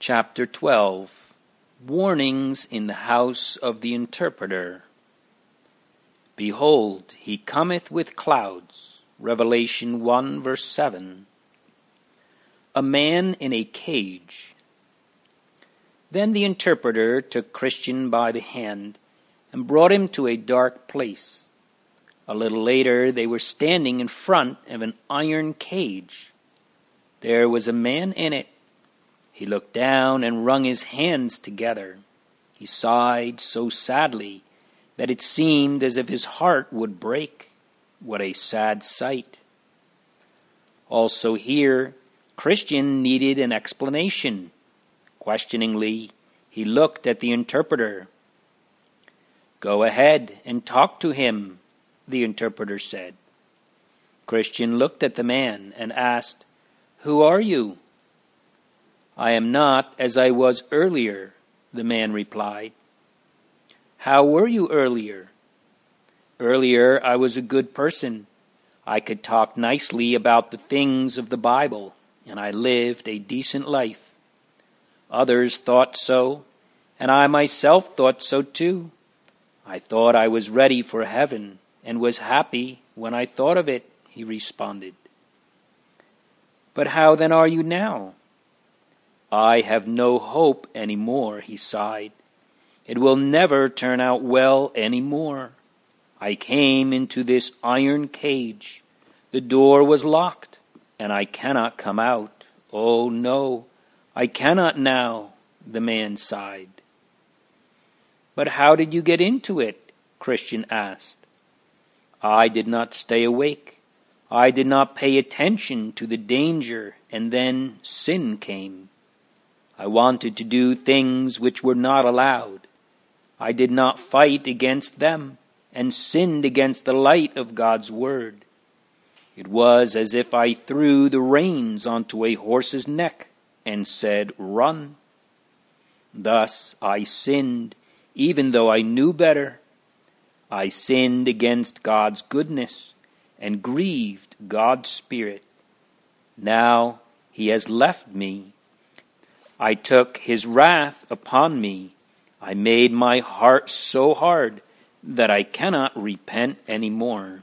Chapter 12. Warnings in the house of the interpreter. Behold, he cometh with clouds. Revelation 1 verse 7. A man in a cage. Then the interpreter took Christian by the hand and brought him to a dark place. A little later they were standing in front of an iron cage. There was a man in it. He looked down and wrung his hands together. He sighed so sadly that it seemed as if his heart would break. What a sad sight. Also here, Christian needed an explanation. Questioningly, he looked at the interpreter. "Go ahead and talk to him," the interpreter said. Christian looked at the man and asked, "Who are you?" "I am not as I was earlier," the man replied. "How were you earlier?" "Earlier I was a good person. I could talk nicely about the things of the Bible, and I lived a decent life. Others thought so, and I myself thought so too. I thought I was ready for heaven, and was happy when I thought of it," he responded. "But how then are you now?" "I have no hope any more," he sighed. "It will never turn out well any more. I came into this iron cage. The door was locked, and I cannot come out. Oh, no, I cannot now," the man sighed. "But how did you get into it?" Christian asked. "I did not stay awake. I did not pay attention to the danger, and then sin came. I wanted to do things which were not allowed. I did not fight against them, and sinned against the light of God's word. It was as if I threw the reins onto a horse's neck and said, 'Run.' Thus I sinned, even though I knew better. I sinned against God's goodness and grieved God's Spirit. Now he has left me. I took his wrath upon me. I made my heart so hard that I cannot repent any more."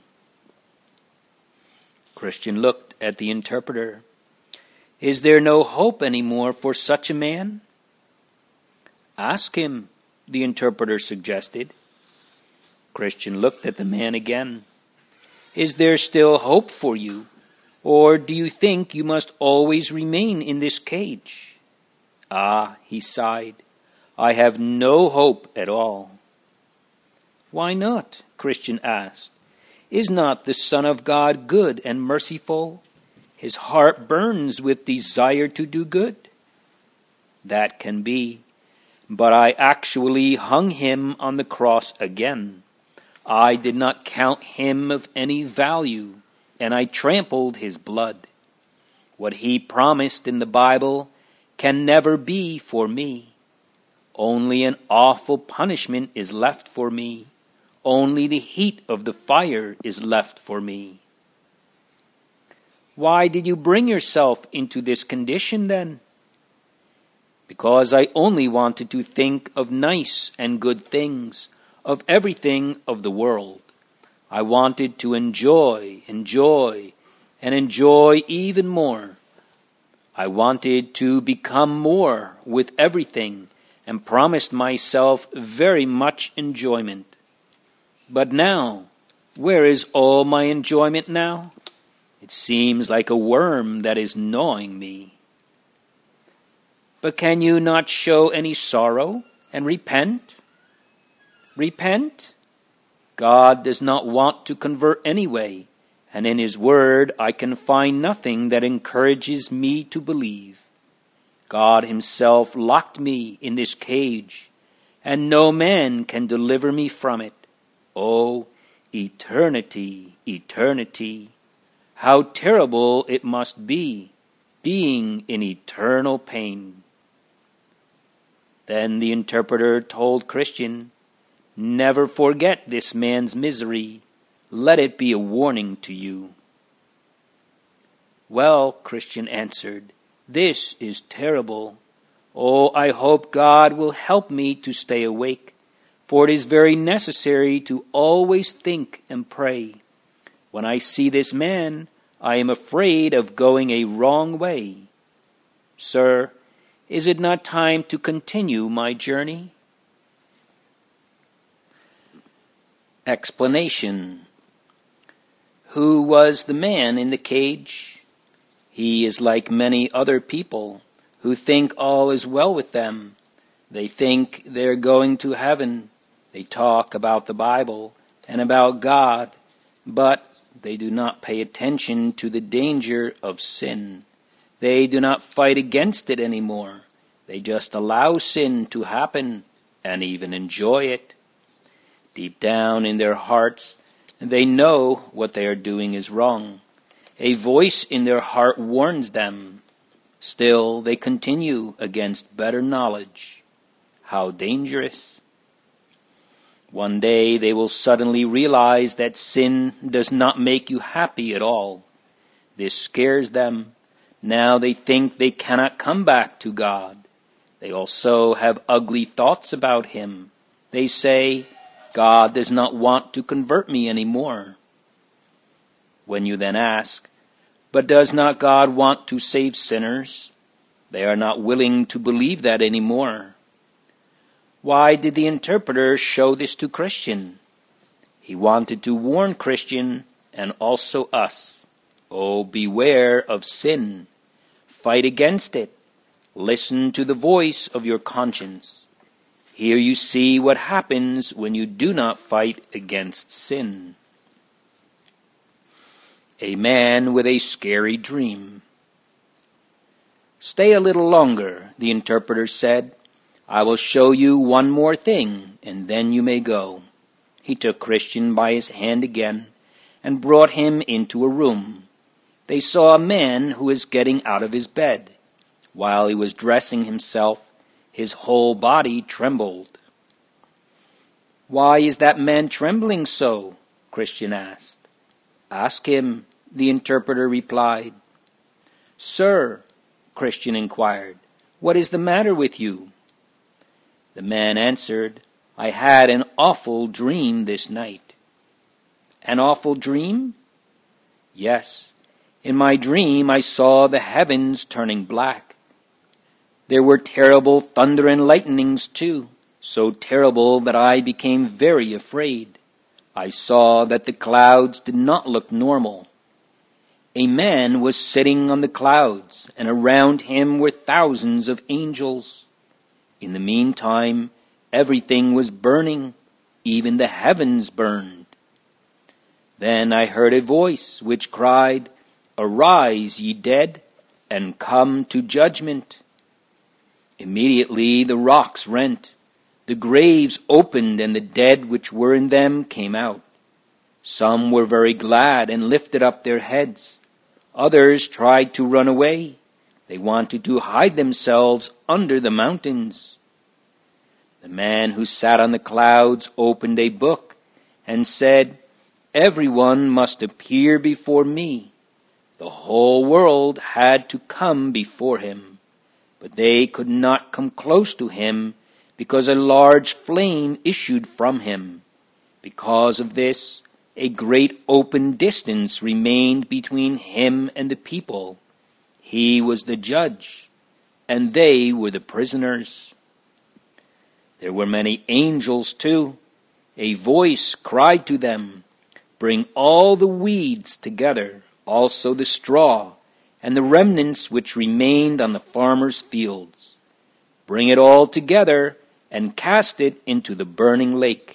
Christian looked at the interpreter. "Is there no hope any more for such a man?" "Ask him," the interpreter suggested. Christian looked at the man again. "Is there still hope for you? Or do you think you must always remain in this cage?" "Ah," he sighed, "I have no hope at all." "Why not?" Christian asked. "Is not the Son of God good and merciful? His heart burns with desire to do good." "That can be, but I actually hung him on the cross again. I did not count him of any value, and I trampled his blood. What he promised in the Bible can never be for me. Only an awful punishment is left for me. Only the heat of the fire is left for me." "Why did you bring yourself into this condition then?" "Because I only wanted to think of nice and good things, of everything of the world. I wanted to enjoy, and enjoy even more. I wanted to become more with everything, and promised myself very much enjoyment. But now, where is all my enjoyment now? It seems like a worm that is gnawing me." "But can you not show any sorrow and repent?" "Repent? God does not want to convert anyway, and in his word I can find nothing that encourages me to believe. God himself locked me in this cage, and no man can deliver me from it. Oh, eternity, eternity! How terrible it must be, being in eternal pain." Then the interpreter told Christian, "Never forget this man's misery. Let it be a warning to you." "Well," Christian answered, "this is terrible. Oh, I hope God will help me to stay awake, for it is very necessary to always think and pray. When I see this man, I am afraid of going a wrong way. Sir, is it not time to continue my journey? Explanation. Who was the man in the cage? He is like many other people who think all is well with them. They think they're going to heaven. They talk about the Bible and about God, but they do not pay attention to the danger of sin. They do not fight against it anymore. They just allow sin to happen and even enjoy it. Deep down in their hearts, they know what they are doing is wrong. A voice in their heart warns them. Still, they continue against better knowledge. How dangerous. One day they will suddenly realize that sin does not make you happy at all. This scares them. Now they think they cannot come back to God. They also have ugly thoughts about Him. They say, God does not want to convert me anymore. When you then ask, but does not God want to save sinners? They are not willing to believe that anymore. Why did the interpreter show this to Christian? He wanted to warn Christian and also us. Oh, beware of sin. Fight against it. Listen to the voice of your conscience. Here you see what happens when you do not fight against sin. A man with a scary dream. Stay a little longer, the interpreter said. I will show you one more thing, and then you may go. He took Christian by his hand again and brought him into a room. They saw a man who was getting out of his bed. While he was dressing himself, his whole body trembled. Why is that man trembling so? Christian asked. Ask him, the interpreter replied. Sir, Christian inquired, what is the matter with you? The man answered, I had an awful dream this night. An awful dream? Yes. In my dream I saw the heavens turning black. There were terrible thunder and lightnings too, so terrible that I became very afraid. I saw that the clouds did not look normal. A man was sitting on the clouds, and around him were thousands of angels. In the meantime, everything was burning, even the heavens burned. Then I heard a voice which cried, Arise, ye dead, and come to judgment. Immediately the rocks rent, the graves opened, and the dead which were in them came out. Some were very glad and lifted up their heads. Others tried to run away. They wanted to hide themselves under the mountains. The man who sat on the clouds opened a book and said, Everyone must appear before me. The whole world had to come before him, but they could not come close to him because a large flame issued from him. Because of this, a great open distance remained between him and the people. He was the judge, and they were the prisoners. There were many angels too. A voice cried to them, Bring all the weeds together, also the straw, and the remnants which remained on the farmers' fields. Bring it all together and cast it into the burning lake.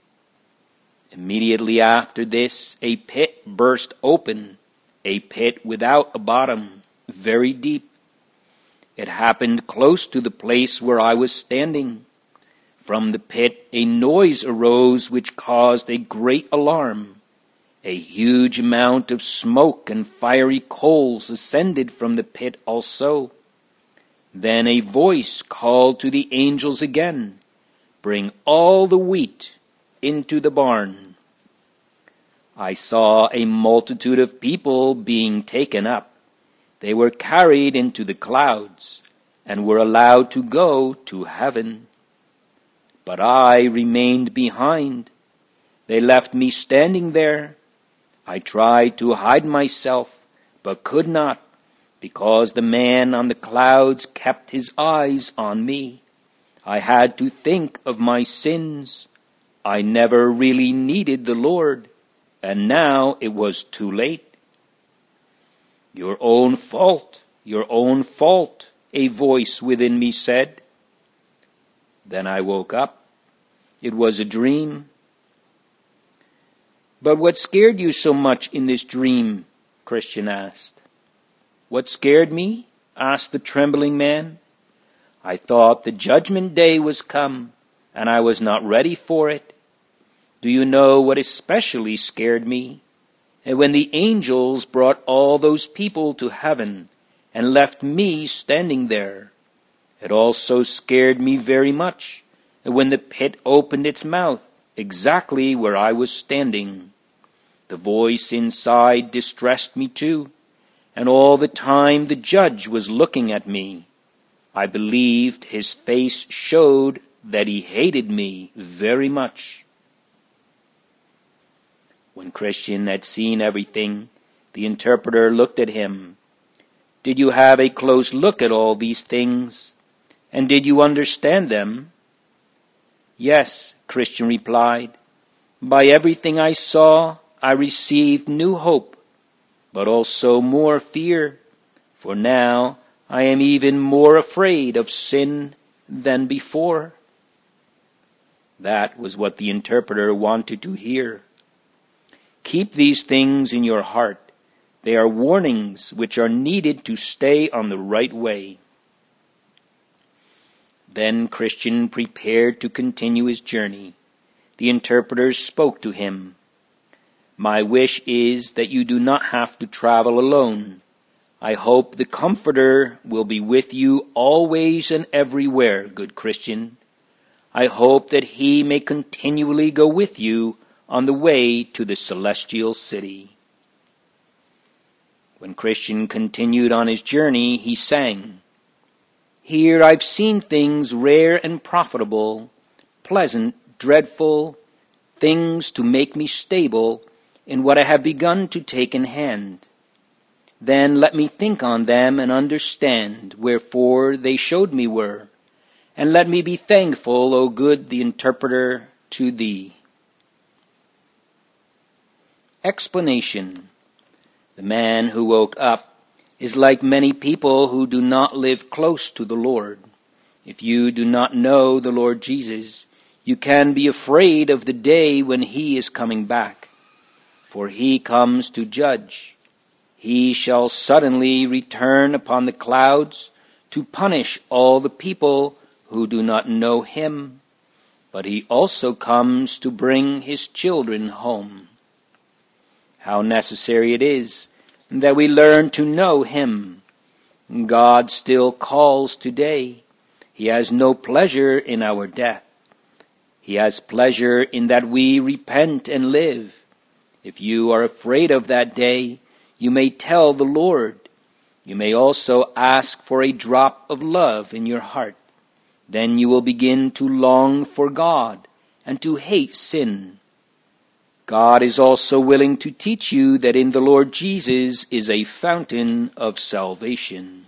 Immediately after this, a pit burst open, a pit without a bottom, very deep. It happened close to the place where I was standing. From the pit a noise arose which caused a great alarm. A huge amount of smoke and fiery coals ascended from the pit also. Then a voice called to the angels again, Bring all the wheat into the barn. I saw a multitude of people being taken up. They were carried into the clouds, and were allowed to go to heaven. But I remained behind. They left me standing there. I tried to hide myself, but could not, because the man on the clouds kept his eyes on me. I had to think of my sins. I never really needed the Lord, and now it was too late. Your own fault, a voice within me said. Then I woke up. It was a dream. But what scared you so much in this dream? Christian asked. What scared me? Asked the trembling man. I thought the judgment day was come, and I was not ready for it. Do you know what especially scared me? And when the angels brought all those people to heaven and left me standing there, it also scared me very much. And when the pit opened its mouth, exactly where I was standing, the voice inside distressed me too, and all the time the judge was looking at me. I believed his face showed that he hated me very much. When Christian had seen everything, the interpreter looked at him. Did you have a close look at all these things? And did you understand them? Yes, Christian replied. By everything I saw, I received new hope, but also more fear, for now I am even more afraid of sin than before. That was what the interpreter wanted to hear. Keep these things in your heart. They are warnings which are needed to stay on the right way. Then Christian prepared to continue his journey. The interpreter spoke to him. My wish is that you do not have to travel alone. I hope the Comforter will be with you always and everywhere, good Christian. I hope that he may continually go with you on the way to the celestial city. When Christian continued on his journey, he sang, Here I've seen things rare and profitable, pleasant, dreadful, things to make me stable in what I have begun to take in hand. Then let me think on them and understand wherefore they showed me were, and let me be thankful, O good the interpreter, to thee. Explanation. The man who woke up is like many people who do not live close to the Lord. If you do not know the Lord Jesus, you can be afraid of the day when he is coming back. For he comes to judge. He shall suddenly return upon the clouds to punish all the people who do not know him. But he also comes to bring his children home. How necessary it is that we learn to know him. God still calls today. He has no pleasure in our death. He has pleasure in that we repent and live. If you are afraid of that day, you may tell the Lord. You may also ask for a drop of love in your heart. Then you will begin to long for God and to hate sin. God is also willing to teach you that in the Lord Jesus is a fountain of salvation.